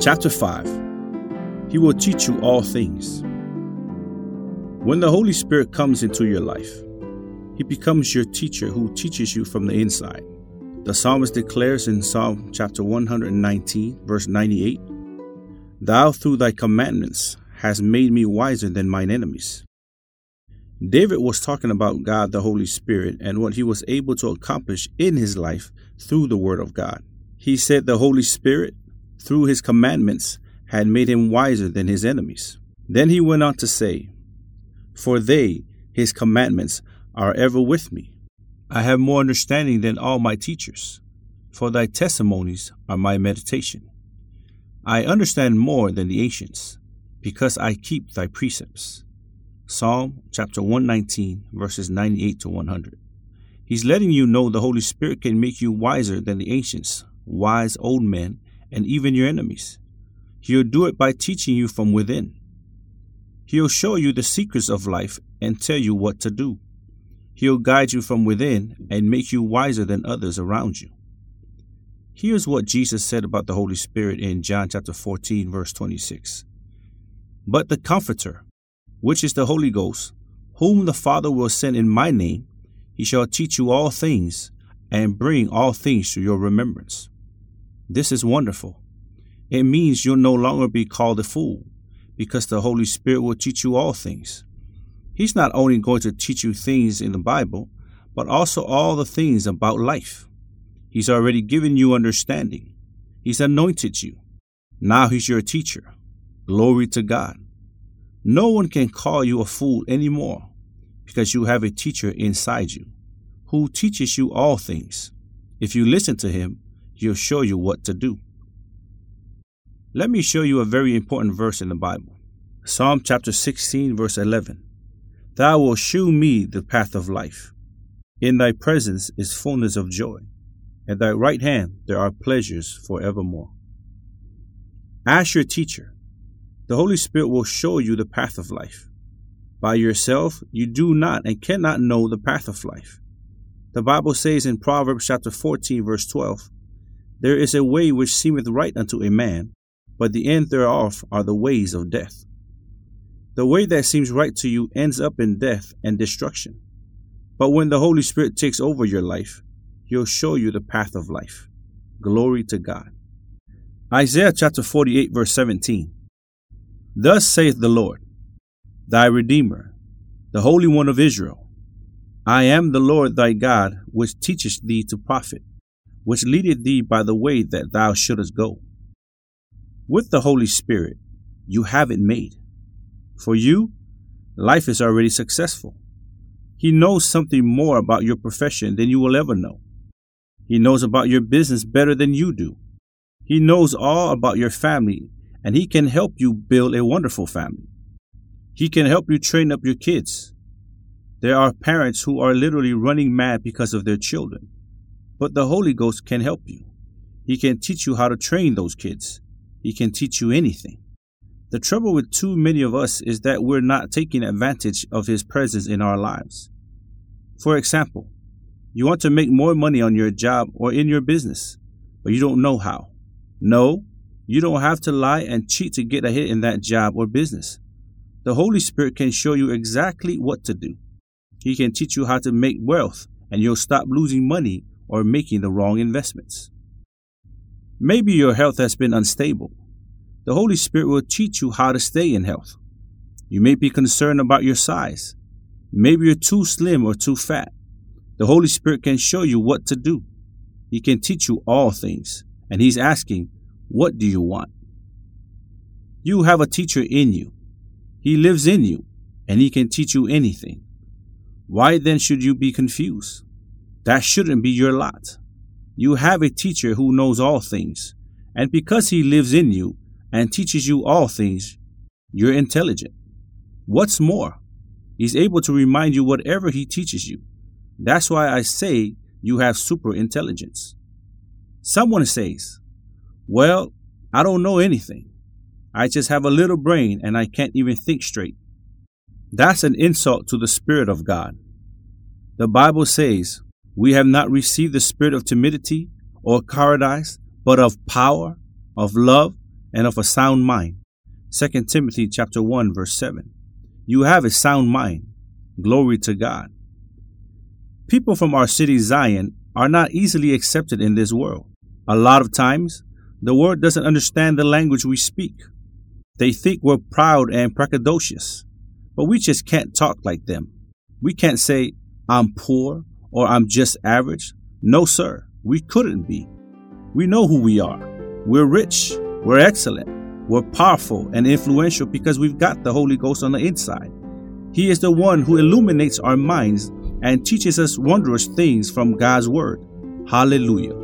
Chapter 5. He will teach you all things. When the Holy Spirit comes into your life, He becomes your teacher who teaches you from the inside. The psalmist declares in Psalm chapter 119, verse 98, "Thou through thy commandments hast made me wiser than mine enemies." David was talking about God the Holy Spirit and what he was able to accomplish in his life through the Word of God. He said the Holy Spirit, through His commandments, had made him wiser than his enemies. Then he went on to say, "For they, His commandments, are ever with me. I have more understanding than all my teachers, for thy testimonies are my meditation. I understand more than the ancients, because I keep thy precepts." Psalm chapter 119, verses 98 to 100. He's letting you know the Holy Spirit can make you wiser than the ancients, wise old men, and even your enemies. He'll do it by teaching you from within. He'll show you the secrets of life and tell you what to do. He'll guide you from within and make you wiser than others around you. Here's what Jesus said about the Holy Spirit in John chapter 14, verse 26. "But the Comforter, which is the Holy Ghost, whom the Father will send in my name, He shall teach you all things and bring all things to your remembrance." This is wonderful. It means you'll no longer be called a fool, because the Holy Spirit will teach you all things. He's not only going to teach you things in the Bible, but also all the things about life. He's already given you understanding. He's anointed you. Now He's your teacher. Glory to God. No one can call you a fool anymore, because you have a teacher inside you who teaches you all things. If you listen to Him, He'll show you what to do. Let me show you a very important verse in the Bible. Psalm chapter 16, verse 11. "Thou wilt shew me the path of life. In thy presence is fullness of joy. At thy right hand there are pleasures forevermore." Ask your teacher. The Holy Spirit will show you the path of life. By yourself, you do not and cannot know the path of life. The Bible says in Proverbs chapter 14, verse 12, "There is a way which seemeth right unto a man, but the end thereof are the ways of death." The way that seems right to you ends up in death and destruction. But when the Holy Spirit takes over your life, He'll show you the path of life. Glory to God. Isaiah chapter 48, verse 17. "Thus saith the Lord, thy Redeemer, the Holy One of Israel, I am the Lord thy God, which teacheth thee to profit, which leadeth thee by the way that thou shouldest go." With the Holy Spirit, you have it made. For you, life is already successful. He knows something more about your profession than you will ever know. He knows about your business better than you do. He knows all about your family, and He can help you build a wonderful family. He can help you train up your kids. There are parents who are literally running mad because of their children, but the Holy Ghost can help you. He can teach you how to train those kids. He can teach you anything. The trouble with too many of us is that we're not taking advantage of His presence in our lives. For example, you want to make more money on your job or in your business, but you don't know how. No, you don't have to lie and cheat to get ahead in that job or business. The Holy Spirit can show you exactly what to do. He can teach you how to make wealth, and you'll stop losing money or making the wrong investments. Maybe your health has been unstable. The Holy Spirit will teach you how to stay in health. You may be concerned about your size. Maybe you're too slim or too fat. The Holy Spirit can show you what to do. He can teach you all things, and He's asking, what do you want? You have a teacher in you. He lives in you, and He can teach you anything. Why then should you be confused? That shouldn't be your lot. You have a teacher who knows all things, and because He lives in you and teaches you all things, you're intelligent. What's more, He's able to remind you whatever He teaches you. That's why I say you have super intelligence. Someone says, "Well, I don't know anything. I just have a little brain and I can't even think straight." That's an insult to the Spirit of God. The Bible says, "We have not received the spirit of timidity or cowardice, but of power, of love, and of a sound mind. 2 Timothy chapter 1, verse 7. You have a sound mind. Glory to God. People from our city Zion are not easily accepted in this world. A lot of times, the world doesn't understand the language we speak. They think we're proud and braggadocious, but we just can't talk like them. We can't say, I'm poor or I'm just average. No, sir, we couldn't be. We know who we are. We're rich. We're excellent. We're powerful and influential because we've got the Holy Ghost on the inside. He is the one who illuminates our minds and teaches us wondrous things from God's Word. Hallelujah.